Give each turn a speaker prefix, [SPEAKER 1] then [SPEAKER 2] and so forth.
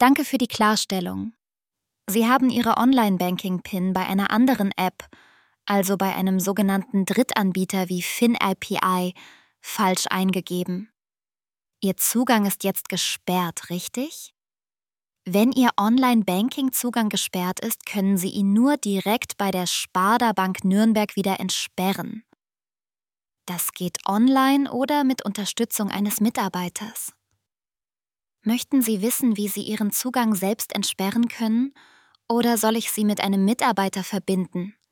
[SPEAKER 1] Danke für die Klarstellung. Sie haben Ihre Online-Banking-PIN bei einer anderen App, also bei einem sogenannten Drittanbieter wie FinAPI, falsch eingegeben. Ihr Zugang ist jetzt gesperrt, richtig? Wenn Ihr Online-Banking-Zugang gesperrt ist, können Sie ihn nur direkt bei der Sparda Bank Nürnberg wieder entsperren. Das geht online oder mit Unterstützung eines Mitarbeiters. Möchten Sie wissen, wie Sie Ihren Zugang selbst entsperren können, oder soll ich Sie mit einem Mitarbeiter verbinden?